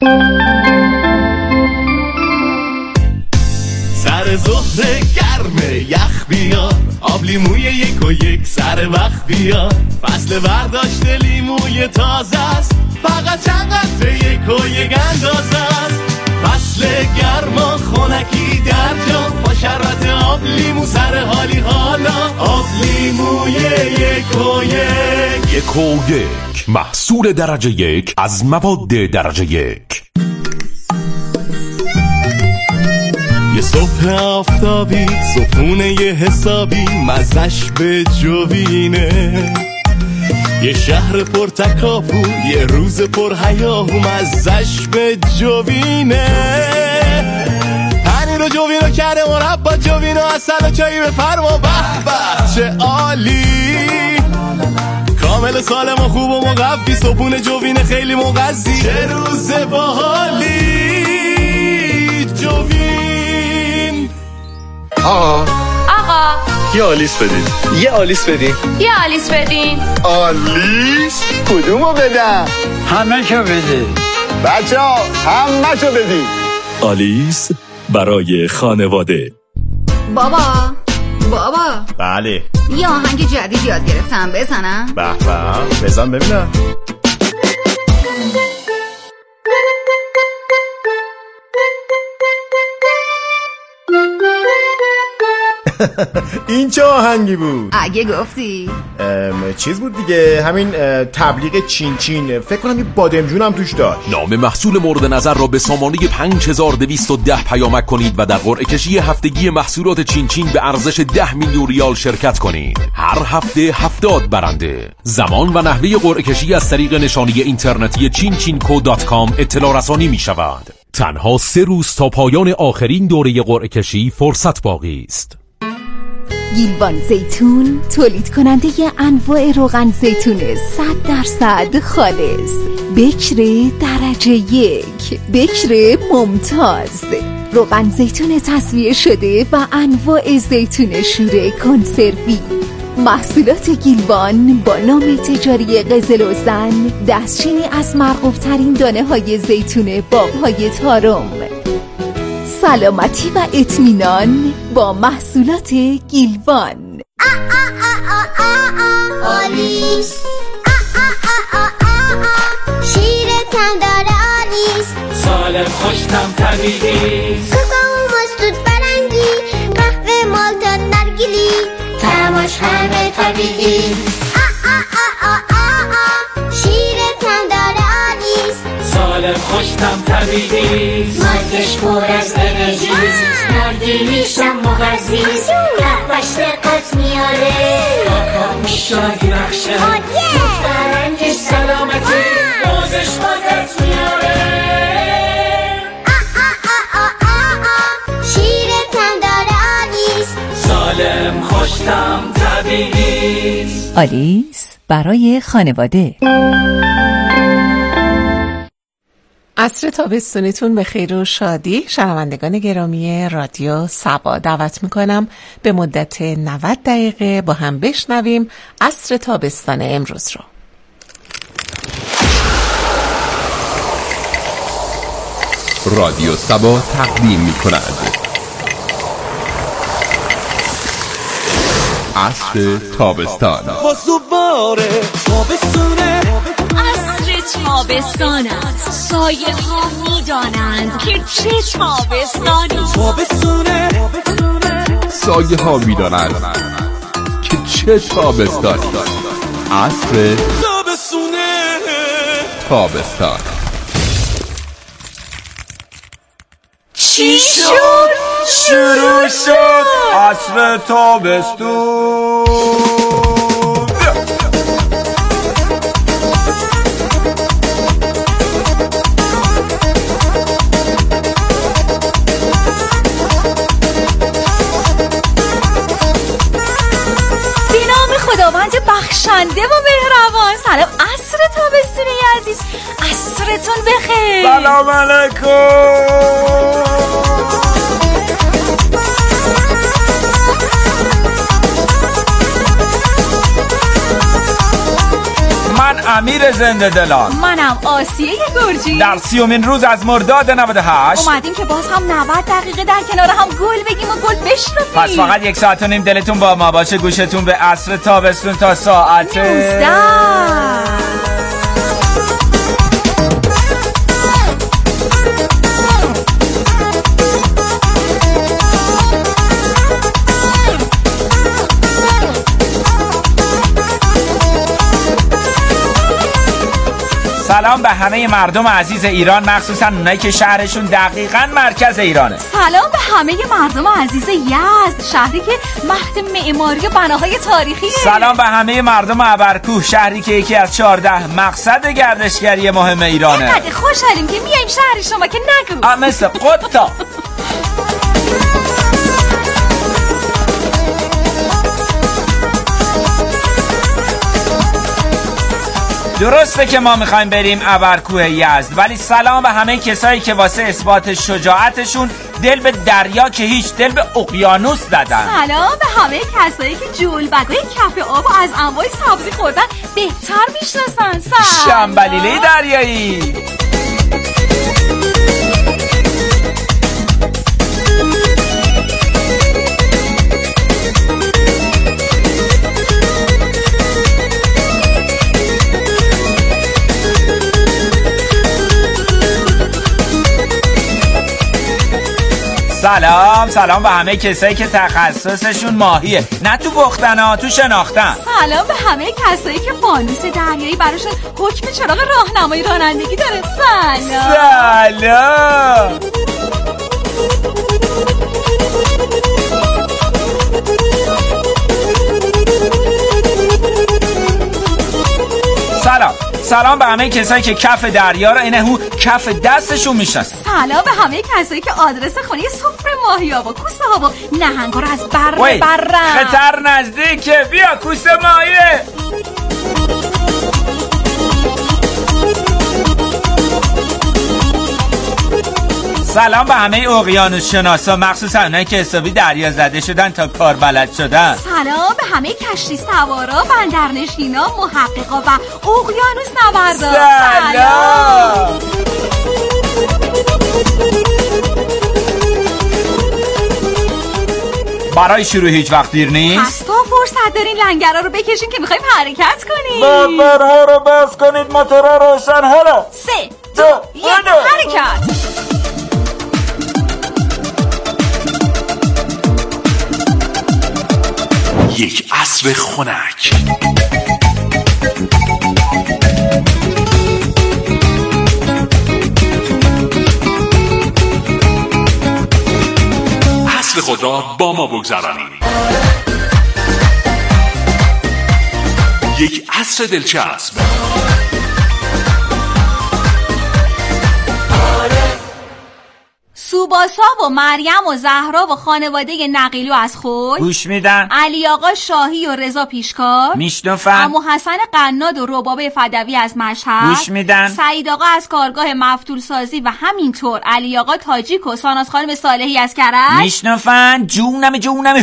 سر ظهر گرمه یخ بیار، آب لیموی 1 و 1 سر وقت بیار. فصل برداشت لیموی تازه است، فقط چند قطره 1 و 1 اندازه است. فصل گرما خنکی در جا، با شربت آب لیمو سر حالی حالا. آب لیموی 1 و 1. 1 و 1 محصول درجه 1 از مواد درجه 1. یه صبح آفتابی، صبحونه یه حسابی، مزش به جوینه. یه شهر پر تکاپو، یه روز پر هیاهو، مزش به جوینه. پنیر و جوینو کرده مربا، جوینو اصل و چایی بفرما. به به چه عالی، کامل سالم و خوب و مقوی، صبحونه جوینه خیلی مغذی. چه روز باحالی جوین. آقا یه آلیس بدین. یه آلیس بدین. یه آلیس بدین. آلیس؟ کدومو بدم؟ همه شو بدین بچه ها، همه شو بدین. آلیس برای خانواده. بابا بله. یه آهنگ جدید یاد گرفتم، بزنم؟ به به، بزن ببینم. این چه آهنگی بود؟ اگه گفتی چیز بود دیگه، همین تبلیغ چین چین. فکر کنم یه بادمجون هم توش داشت. نام محصول مورد نظر را به سامانه 5210 پیامک کنید و در قرعه کشی هفتگی محصولات چین چین به ارزش 10 میلیون ریال شرکت کنید. هر هفته 70 برنده. زمان و نحوه قرعه کشی از طریق نشانی اینترنتی chinchinco.com اطلاع رسانی می شود. تنها 3 روز تا پایان آخرین دوره قرعه کشی فرصت باقی است. گیلوان زیتون تولید کننده انواع روغن زیتون 100% خالص، بکر درجه 1، بکر ممتاز، روغن زیتون تصفیه شده و انواع زیتون شوره کنسروی. محصولات گیلوان با نام تجاری قزل و زن، دستچینی از مرغوب‌ترین دانه‌های زیتون باغ‌های تارم. سلامتی و اطمینان با محصولات گیلوان. آلیس شیرت هم داره آلیس، سالم خوشتم طبیعی، کوکو مستود فرنگی، قهوه مالتا نرگیلی، تماش همه طبیعی. شیرت هم داره آلیس، سالم خوشتم طبیعی، مادش پر از انرژی، نرگیلیشم مغذیست، قهوهش دقت میاره، کاکا شادی بخشه، فرنگش سلامتی، موزش قدرت میاره. شیرت هم داره آلیس، سالم خوشتم طبیعی. آلیس برای خانواده. عصر تابستونتون به خیر و شادی. شنوندگان گرامی رادیو سبا، دعوت میکنم به مدت 90 دقیقه با هم بشنویم عصر تابستان امروز رو. رادیو سبا تقدیم میکند عصر تابستان. واسواره تابستونه، عصر تابستان است. سایه ها میدانند که چه تابستانی. تابستونه، سایه ها میدانند که چه تابستانی. عصر تابستونه، تابستان. چی شد؟ شروع شد عصر تابستون. خداوند بخشنده و مهربان، سلام عصر تابستونی عزیز، عصرتون بخیر. سلام علیکم. من امیر زنده دلان. منم آسیه گرجی. در 30مین روز از مرداد 98 اومدیم که باز هم 90 دقیقه در کنار هم گل بگیم و گل بشنویم. پس فقط 1 ساعت و نیم دلتون با ما باشه. گوشتون به عصر تابستون تا ساعت 19. سلام به همه مردم عزیز ایران، مخصوصا اونایی که شهرشون دقیقاً مرکز ایرانه. سلام به همه مردم عزیز یزد، شهری که مهد معماری و بناهای تاریخیه. سلام به همه مردم ابرکوه، شهری که یکی از 14 مقصد گردشگری مهم ایرانه. اینقدر خوشحالیم که میایم شهر شما که نگو. مثل قطا. درسته که ما میخوایم بریم ابرکوه یزد، ولی سلام به همه کسایی که واسه اثبات شجاعتشون دل به دریا که هیچ دل به اقیانوس زدن. سلام به همه کسایی که جولبگای کف آب و از انواع سبزی خوردن بهتر میشناسن. شنبلیله دریایی. سلام به همه کسایی که تخصصشون ماهیه، نه تو پختن ها، تو شناختن. سلام به همه کسایی که فانوس دریایی براشون حکم چراغ راهنمایی رانندگی داره. سلام به همه کسایی که کف دریا رو اینه کف دستشون میشناسن. سلام به همه کسایی که آدرس خونه سفره ماهی‌ها و کوسه ها و نهنگا رو از برن. خطر نزدیکه، بیا کوسه ماهیه. سلام به همه اقیانوس شناسا، مخصوصا اونایی که حسابی دریا زده شدن تا کار بلد شدن. سلام به همه کشتی سوارا، بندرنشینا، محققا و اقیانوس نوردا. سلام. برای شروع هیچ وقت دیر نیست. پس تا فرصت دارین لنگرها رو بکشین که میخوایم حرکت کنیم. بابرها رو بس کنید، موتورها روشن. حالا 3 2 1 حرکت. یک عصر خنک. عصر خود را با ما بگذرانید. یک عصر دلچسب. سوباسا و مریم و زهرا و خانواده نقیلو از خود گوش میدن. علی آقا شاهی و رضا پیشکار میشنفن. عمو حسن قناد و ربابه فدوی از مشهد گوش میدن. سعید آقا از کارگاه مفتول سازی و همینطور علی آقا تاجیک و ساناز خانم صالحی از کرج میشنفن. جونم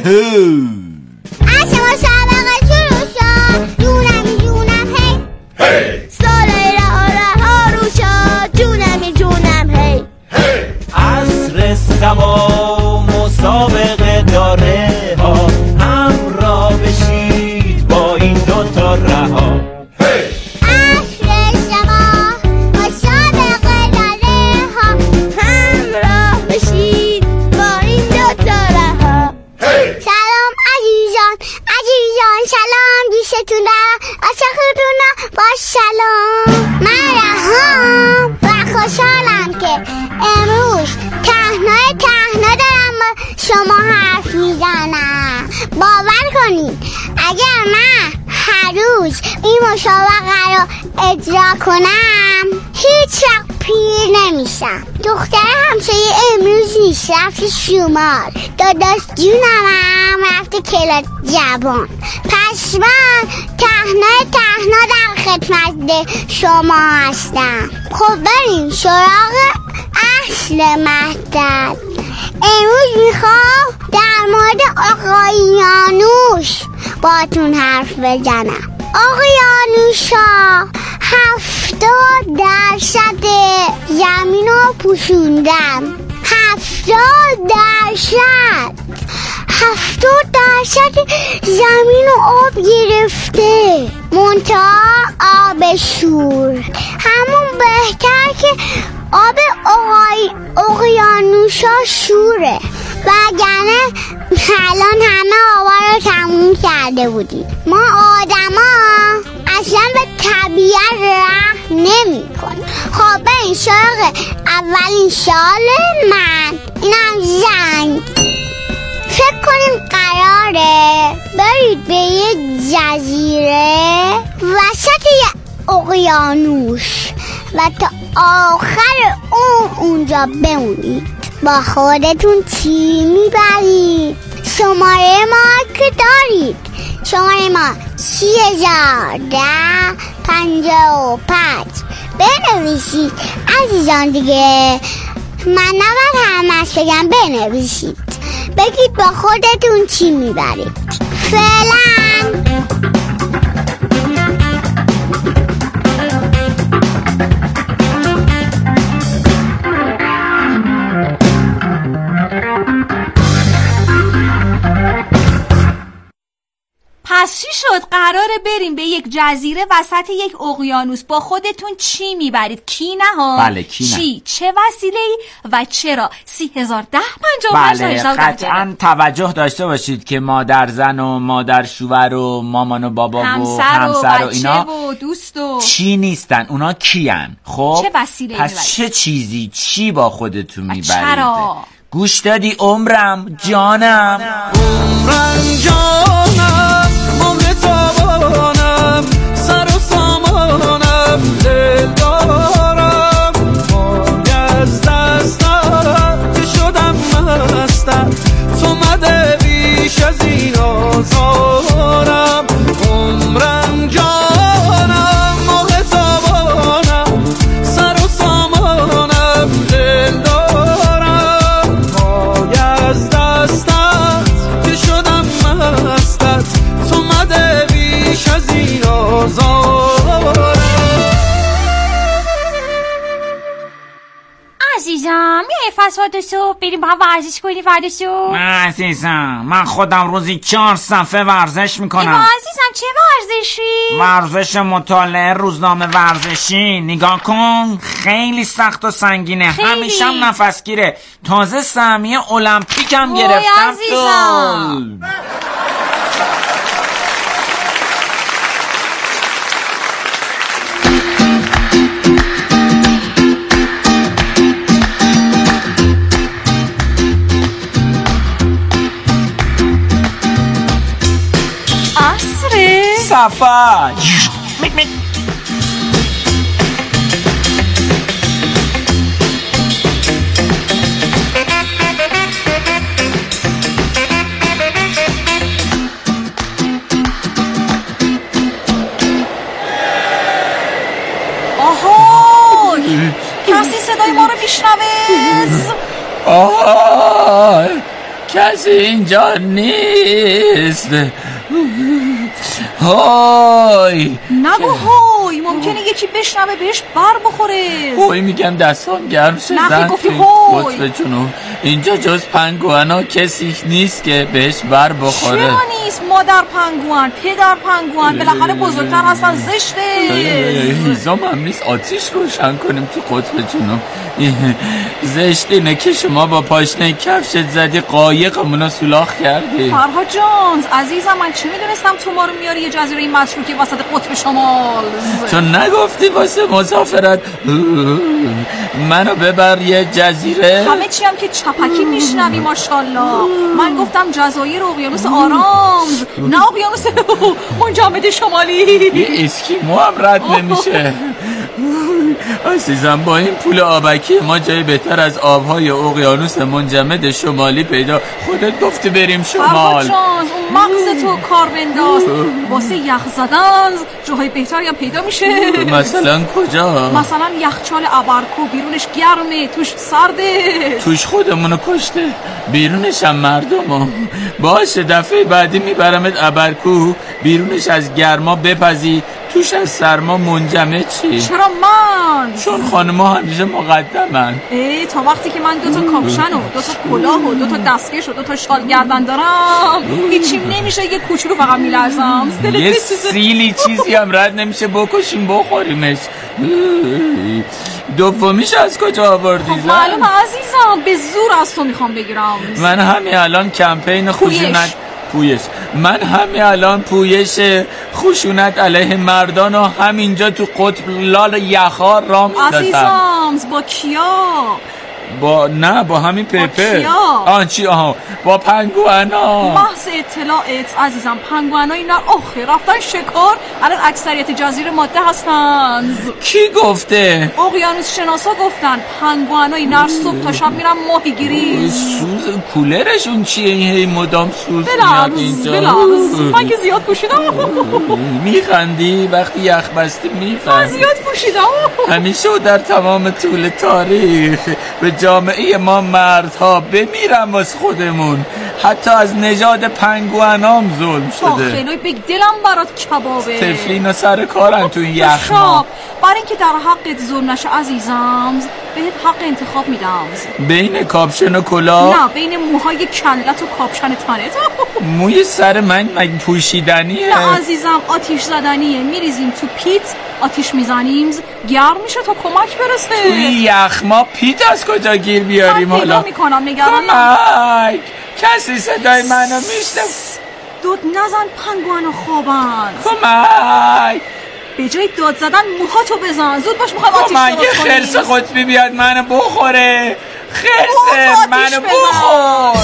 از مسابقه شروع شد. جونم هی صالحی رها رو شد. جونم هی عصر سبا مسابقه داره ها، همراه بشید با این دوتا رها. عصر سبا مسابقه داره ها، همراه بشید با این دوتا رها. سلام عزیزان سلام گوشتون دارم. عاشقتون با سلام. من رهام و خوشحالم که امروز تهنا دارم با شما حرف میزنم. باور کنید اگر من هر روز این مسابقه رو اجرا کنم هیچ وقت پیر نمیشم. دختر همسایه امروز نیست، رفت شمال. داداش جونم هم رفت کلاس جوان. پس من تهنا در خدمت شما هستم. خب بریم سراغ اصل مطلب. امروز میخوام در مورد اقیانوس باتون حرف بزنم. اقیانوس‌ها 70% زمین رو پوشوندم. 70% زمین رو آب گرفته، منتها آب شور. همون بهتر که آب اقیانوسا شوره، وگرنه الان همه آبا رو تموم کرده بودیم. ما آدما اصلا به طبیعت رحم نمی کنیم. خب بریم سراغ اولین سوال من. اینم زنگ. فکر کنیم قراره برید به یک جزیره وسط یک اقیانوس و تا آخر اونجا بمونید. با خودتون چی میبرید؟ شماره ما که دارید، شماره ما 301055. بنویسید عزیزان دیگه، من نباید همش بگم، بنویسید بگید با خودتون چی میبرید. فعلا پس چی شد؟ قراره بریم به یک جزیره وسط یک اقیانوس. با خودتون چی میبرید؟ کی نه ها؟ بله کی نه. چی؟ چه وسیله‌ای و چرا؟ 301055. بله قطعا توجه داشته باشید که مادر زن و مادر شوهر و مامان و بابا و همسر و اینا و دوست و چی نیستن. اونا کیان؟ خب چه وسیله‌ای پس چه چیزی چی با خودتون میبرید؟ چرا؟ گوش دادی عمرم جانم، عمرم جانم، مهتابانم، سر و سامانم، دل دارم، پای از دستم که شدم مستم، تو مده بیش از این آزارم. عمرم جانم، مهتابانم، سر و سامانم، دل دارم، پای از دستم که شدم مستم، تو مده بیش از این آزارم. عزیزم یه فساد صبح بریم با هم ورزش کنیم فردا صبح. نه عزیزم، من خودم روزی 4 صفحه ورزش میکنم. ایوا عزیزم چه ورزشی؟ ورزش مطالعه، روزنامه ورزشی. نگاه کن خیلی سخت و سنگینه، همیشه هم نفسگیره. تازه سهمیه المپیک هم گرفتم. عزیزم صفا آهای کسی صدای ما رو میشنوه؟ آهای کسی اینجا نیست. های نگو های، ممکنه یکی بشنوه بهش بر بخوره. هوی میگم دستام گرم شد. نه گفتی هوی. قطب جنوب اینجا جز پنگوانا کسی نیست که بهش بر بخوره. چرا نیست؟ مادر پنگوان، پدر پنگوان، بالاخره بزرگتر هستن. زشته. هیزام هم نیست آتیش روشن کنیم تو قطب جنوب. زشت اینه که شما با پاشنه کفشت زدی قایقمونو سولاخ کردی. فرهاد جان عزیزم، من چه میدونستم تو ما رو میاری یه جزیره متروکه وسط قطب شمال. تو نگفتی واسه مسافرت منو ببر یه جزیره؟ همه چی هم که چپکی میشنوی ماشاءالله. من گفتم جزایر اقیانوس آرامز، نه اقیانوس منجمد شمالی. یه اسکیمو هم رد نمیشه. عزیزم با این پول آبکی ما جای بهتر از آبهای اقیانوس منجمد شمالی پیدا. خودت گفتی بریم شمال. فرهاد جان اون مغز تو کار بنداز، واسه یخ زدن جاهای بهتری هم پیدا میشه. مثلا کجا؟ مثلا یخچال ابرکو، بیرونش گرمه توش سرده. توش خودمونو کشته بیرونش هم مردمو. باشه دفعه بعدی میبرمت ابرکو، بیرونش از گرما بپزی توش از سرما منجمد چی؟ چرا من؟ چون خانم‌ها همیشه مقدمن. تا وقتی که من 2 تا کاپشن و 2 تا کلاه و 2 تا دستکش و 2 تا شال گردن دارم هیچیم نمیشه، یه کوچولو فقط میلرزم. یه سیلی چیزی هم رد نمیشه بکشیم بخوریمش. دومیش از کجا آوردی؟ خب معلوم عزیزم، به زور از تو میخوام بگیرم. من همین الان کمپین خشونت پویش خشونت علیه مردان و همینجا تو قطب لال یخار راه میندازم. عزیزم با کیا؟ با همین پپه. چی؟ با پنگوانا. محض اطلاعت عزیزم، پنگوانای نه آخه رفتن شکار، الان اکثریت جزیره ماده هستن. کی گفته؟ اقیانوس شناسا گفتن پنگوانای نر صبح تا شب میرن ماهیگیری. سوز کولرشون چیه این مدام سوز میاد اینجا؟ من که زیاد پوشیدم. میخندی وقتی یخ بستی میفهمی. من زیاد پوشیدم. همیشه در تمام طول تاریخ به جامعه ما مردها بمیرم واسه خودمون، حتی از نژاد پنگوانام ظلم شده. خیلی بگ دلم برات کبابه. تفلینا سر کارن تو این یخما. برای اینکه در حقت ظلم نشه عزیزم بهت حق انتخاب میدم. بین کاپشن و کلاه؟ نه، بین موهای کلت و کاپشن تنت. موی سر من پوشیدنیه؟ نه عزیزم، آتیش زدنیه. میریزیم تو پیت، آتیش میزنیم، گرم میشه تا کمک برسه. توی یخما پیت از کجا گیر بیاریم حالا؟ من پیدا میکنم، نگران کمک! کسی صدای منو میشنه؟ داد نزن، پنگوانو خوابن. کمک! به جای داد زدن موهاتو بزن. زود باش، میخوام آتیش درست کنیم. یه خرس قطبی بیاد منو بخوره. خرس منو بخور.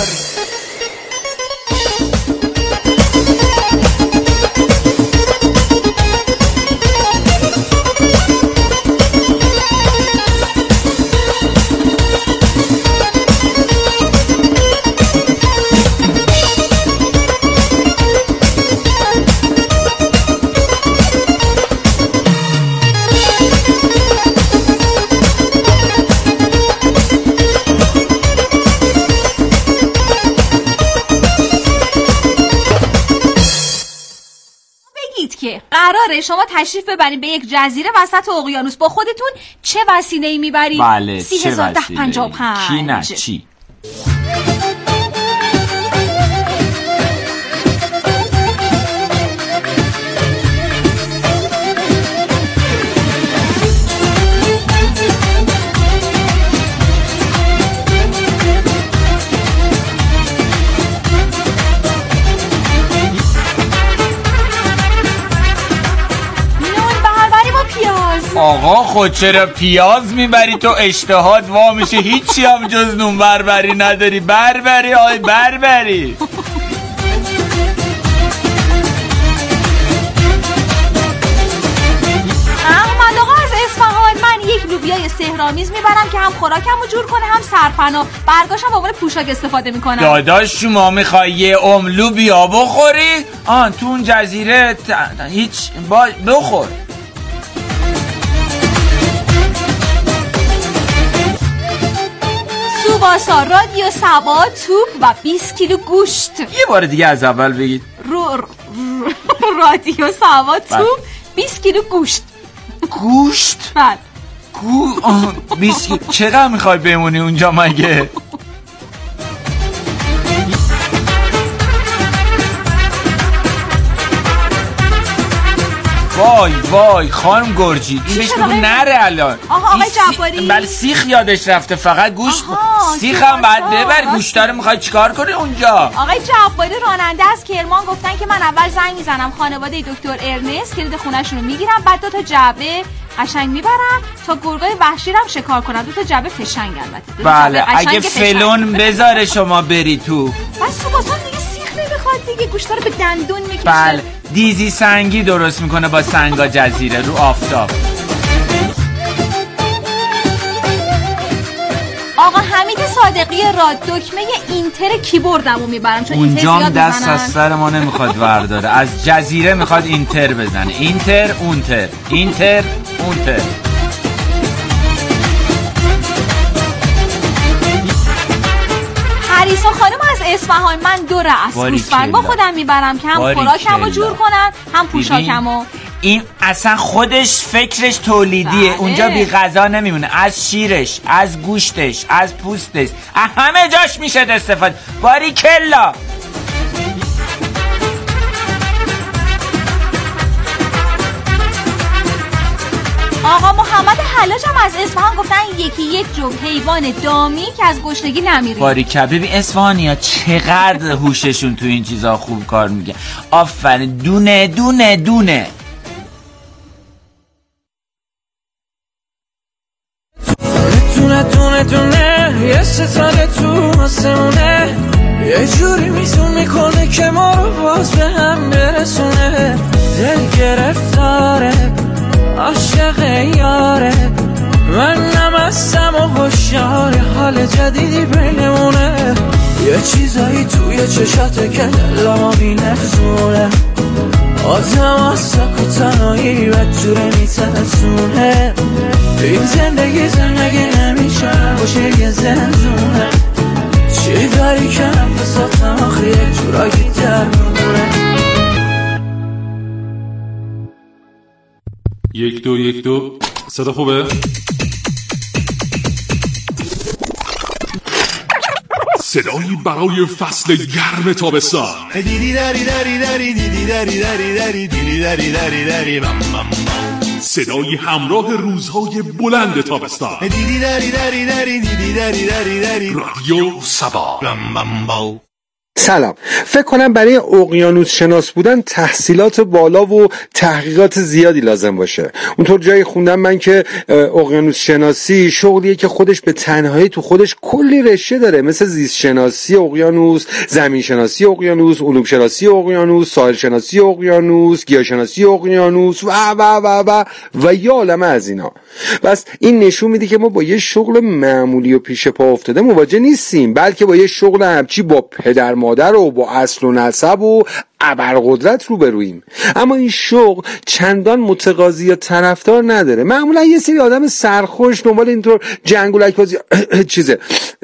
قراره شما تشریف ببرید به یک جزیره وسط اقیانوس، با خودتون چه وسیله‌ای میبرید؟ بله، چه وسیله‌ای؟ 30,1055. کی نه چی؟ آقا خود چرا پیاز میبری؟ تو اشتهات وا میشه، هیچی هم جز نون بربری نداری. بربری آی بربری. احمد آقا از اصفهان، من یک لوبیای سحرآمیز میبرم که هم خوراکمو جور کنه هم سرپناه. برگاشم به عنوان پوشاک استفاده میکنم. داداش شما میخوای یه لوبیا بخوری؟ تو اون جزیره هیچ بخور. سوباسا، رادیو سبا، توپ و 20 کیلو گوشت. یه بار دیگه از اول بگید. رادیو سبا، توپ، 20 کیلو گوشت. گوشت؟ بله. 20 کیلو. چقدر میخوای بمونی اونجا مگه؟ وای خانم گرجی، این بهش بگو نره الان. آقای جعفری. بله سیخ یادش رفته، فقط گوشت. سیخ هم بعد ببر. گوشتاره میخوای چیکار کنی اونجا؟ آقای جعفری راننده از کرمان گفتن که من اول زنگ میزنم خانواده دکتر ارنست، کلید خونه‌شون رو میگیرم، بعد 2 تا جعبه قشنگ میبرم تا گرگای وحشی رو هم شکار کنن. 2 تا جعبه فشنگ البته. بله اگه فلون بذاره شما بری تو. بس سوباسا دیگه سیخ نمیخواد دیگه، گوشتا رو به دندون میکشه. بله دیزی سنگی درست میکنه با سنگا جزیره رو آفتاب. آقا حمید صادقی راد دکمه اینتر کیبوردمو میبرم چون اینتر زیاد اونجام دست میزنن. از سر ما نمیخواد ورداره. از جزیره میخواد اینتر بزنه. اینتر اونتر، اینتر اونتر. پریسا خانم از اصفهان، من 2 رأس گوسفند با خودم میبرم که هم خوراکمو جور کنم هم پوشاکمو. این اصلا خودش فکرش تولیدیه. بله. اونجا بی غذا نمیمونه. از شیرش، از گوشتش، از پوستش، همه جاش میشه استفاده. باریکلا. آقا محمد حلاج هم از اصفهان گفتن یکی یک جو حیوان دامی که از گشنگی نمیره. باریکلا. ببین اصفهانی‌ها چقدر هوششون تو این چیزا خوب کار میگه. آفرین. دونه دونه دونه. دونه دونه یه ستاره تو آسمونه، یه جوری میزون میکنه که ما رو باز به هم برسونه. دل گرفتاره عاشق یاره، من نمستم و هوشیار حال جدیدی بینمونه. یه چیزایی توی چشاته که دلما می‌لرزونه، آدم از سکوتنایی و جوره میترسونه. این زندگی نمیشه باشه یه زنزونه، چی داری که نفساتم آخه یه جورایی در میمونه. 1 2 1 2 صدا خوبه؟ صدایی برای فصل گرم تابستان. صدایی همراه روزهای بلند تابستان. رادیو سبا. سلام. فکر کنم برای اقیانوس شناس بودن تحصیلات بالا و تحقیقات زیادی لازم باشه. اونطور جایی خوندم من که اقیانوس شناسی شغلیه که خودش به تنهایی تو خودش کلی رشته داره، مثل زیست شناسی اقیانوس، زمین شناسی اقیانوس، علوم شناسی اقیانوس، ساحل شناسی اقیانوس، گیاه شناسی اقیانوس و یه عالمه از اینا. بس این نشون میده که ما با یه شغل معمولی و پیش پا افتاده مواجه نیستیم، بلکه با یه شغل همچی با پدر مادر و با اصل و نسب و ابرقدرت روبرویم. اما این شغل چندان متقاضی یا طرفدار نداره. معمولا یه سری آدم سرخوش دنبال اینطور جنگولک بازی چیزه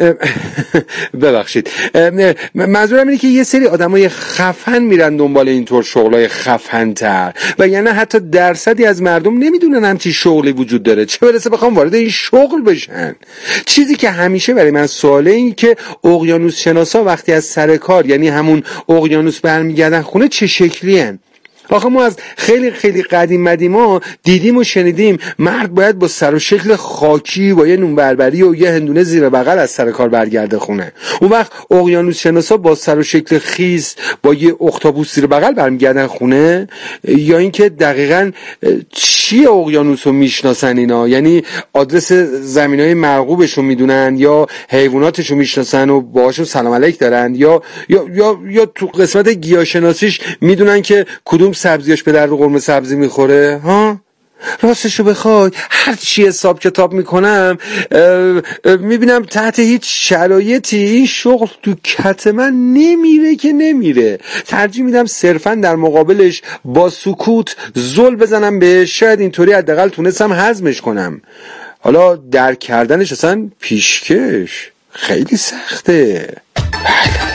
ببخشید، منظورم اینه که یه سری آدمای خفن میرن دنبال اینطور شغلای خفن تر و یعنی حتی درصدی از مردم نمیدونن همچین شغلی وجود داره، چه برسه بخوام وارد این شغل بشن. چیزی که همیشه برای من سواله این که اقیانوس شناسا وقتی از سر کار، یعنی همون اقیانوس برمیگردن خونه، چه شکلی هن؟ آخه ما از خیلی خیلی قدیما دیدیم و شنیدیم مرد باید با سر و شکل خاکی با یه نون بربری و یه هندونه زیر بغل از سر کار برگرده خونه. اون وقت اقیانوس شناسا با سر و شکل خیس با یه اختاپوس زیر بغل برمیگردن خونه، یا اینکه دقیقاً چیه اقیانوس رو میشناسن اینا؟ یعنی آدرس زمینای مرغوبش رو میدونن یا حیواناتش رو میشناسن و باهاشون سلام علیک دارن، یا تو قسمت گیاهشناسیش میدونن که کدوم سبزیاش به درد قرمه سبزی میخوره؟ ها؟ راستشو بخوای هر چی حساب کتاب میکنم میبینم تحت هیچ شرایطی این شغل تو کت من نمیره. ترجیح میدم صرفا در مقابلش با سکوت زل بزنم بهش، شاید اینطوری حداقل تونستم هضمش کنم. حالا درک کردنش اصلا پیشکش خیلی سخته. بله.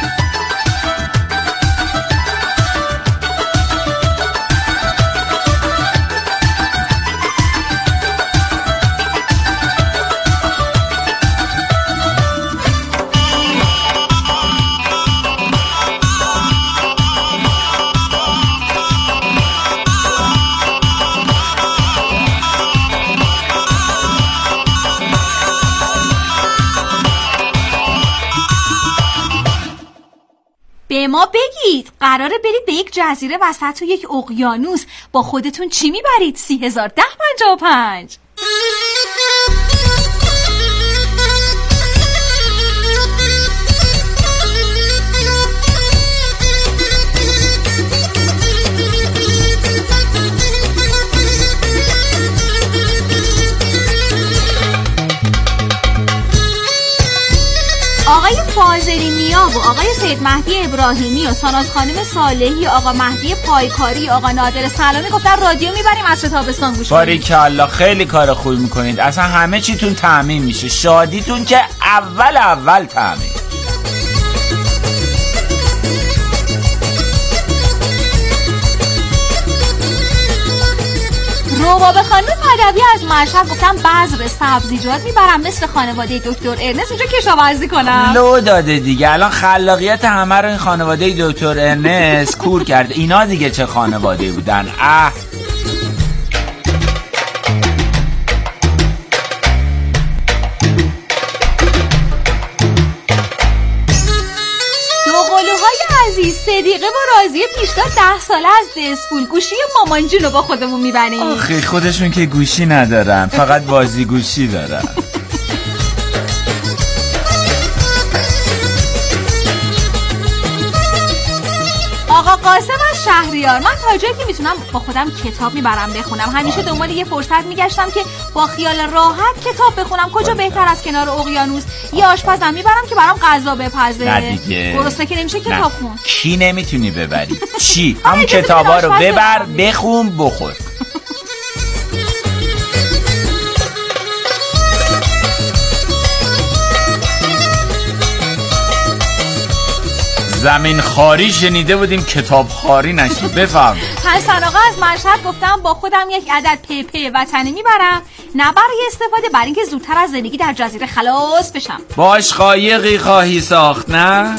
به ما بگید قراره برید به یک جزیره وسط یک اقیانوس، با خودتون چی میبرید؟ 30,1055. آقای فاضلی نیا و آقای سید مهدی ابراهیمی و ساناز خانم صالحی، آقا مهدی پایکاری، آقا نادر سلامی گفتن رادیو میبریم عصر تابستان گوش کنید. باریکلا، خیلی کار خوبی میکنید. اصلا همه چیتون تامین میشه، شادیتون که اول تامین. حباب خانم پدوی از مشهد گفتم بذر سبزیجات میبرم مثل خانواده دکتر ارنست اونجا کشاورزی کنم. لو داده دیگه، الان خلاقیت همه رو این خانواده دکتر ارنست کور کرده. اینا دیگه چه خانواده بودن؟ صدیقه و راضیه پیشتا 10 ساله از دسپول گوشی مامان جون رو با خودمون میبریم. آخه خودشون که گوشی ندارن، فقط بازی گوشی دارن. آقا قاسم از شهریار، من تا جایی که میتونم با خودم کتاب میبرم بخونم. همیشه دنبال یه فرصت میگشتم که با خیال راحت کتاب بخونم. کجا بهتر از کنار اقیانوس یه آشپزم میبرم که برام غذا بپزه. نه دیگه، گرسنه که نمیشه کتاب خون. کی نمیتونی ببری؟ چی؟ همون کتابا رو ببر، بخون، بخور. زمین خاری شنیده بودیم، کتاب خاری نشید. بفهم. حسن آقا از مشهد گفتم با خودم یک عدد پپه وطنی میبرم، نه برای استفاده، برای اینکه زودتر از زندگی در جزیره خلاص بشم. باش قایقی خواهی ساخت، نه؟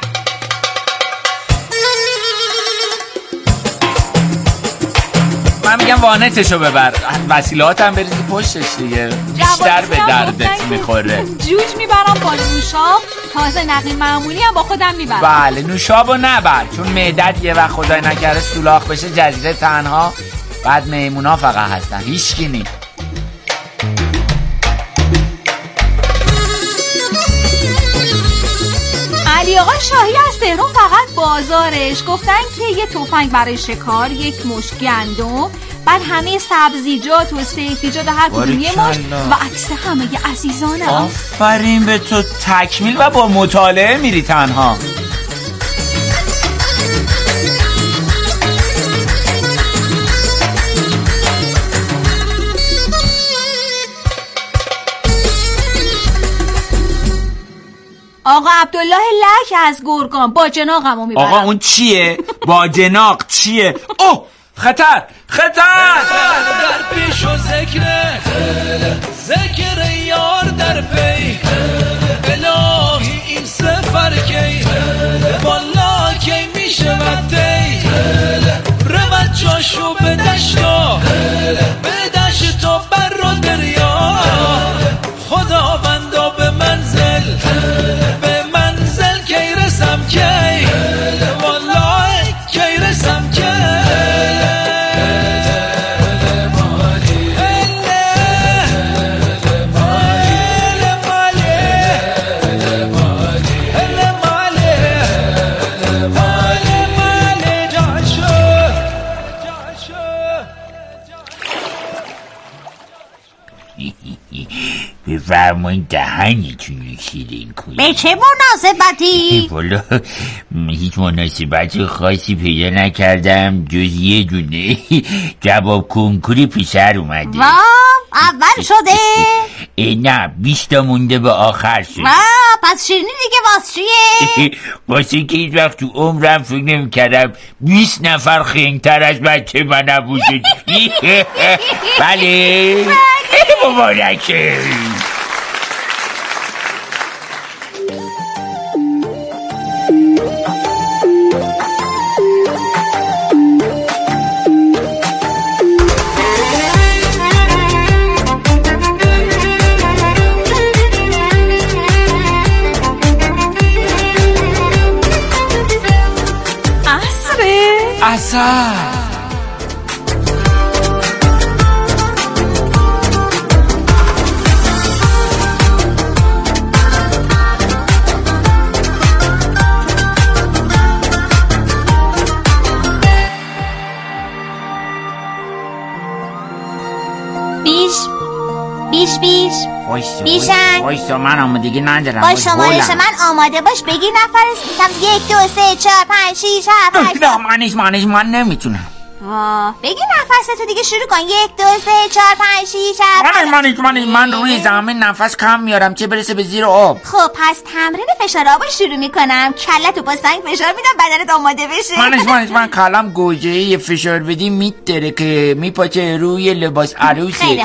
من میگم وانتشو ببر، وسیله‌هات هم بریزی پشتش دیگه، بیشتر به دردت میخوره. جوج میبرم با نوشاب، تازه نقی معمولی هم با خودم میبرم. بله، نوشابو نبر، چون معدت یه وقت خدای نکره سولاخ بشه، جزیره تنها، بعد میمونا فقط هستن، هیچکی نی. علی آقا شاهی از تهران فقط بازارش گفتن که یه تفنگ برای شکار، یک مشت گندم، بعد همه سبزیجات و سیفیجات هر کدوم یه مشت و عکس همه عزیزانم. آفرین به تو، تکمیل و با مطالعه میری تنها. آقا عبدالله لک از گرگان با جناقمو میبرم. آقا اون چیه؟ با جناق چیه؟ اوه خطر خطر! در پیش و ذکر یار در پی، الهی این سفر کی والا کی میشه بدی، رود جاشو به دشتا، به دشت تا بر و دریا، خداوندا به منزل کی رسم کی، والله کی رسم کی. بفرمایید دهنتون رو شیرین کنید. به چه مناسبتی؟ والا هیچ مناسبت خاصی پیدا نکردم جز یه دونه جواب کنکوری پسر اومده. اول شده؟ نه 20 تا مونده به آخر شد. پس شیرینی دیگه واسه چیه؟ واسه که هیچ وقت تو عمرم فکر نمی کردم 20 نفر خنگتر از بچه من وجود. بله مبارکه. عسل بیش بیشن وایسا من آمادگی ندارم. با شمارش من آماده باش، بگی نفرستیدم 1 2 3 4 5 6 7 8. نه من نمیتونم. وا بگی نفستو دیگه شروع کن. 1 2 3 4 5 6 7 من روی زمین نفس کم میارم چه برسه به زیر آب. خب پس تمرین فشار آب شروع میکنم. کلتو با سنگ فشار میدم بدنت آماده بشه. من کلم گوجه‌ای فشار بدی میتره که میپاچه روی لباس عروسی. خیلی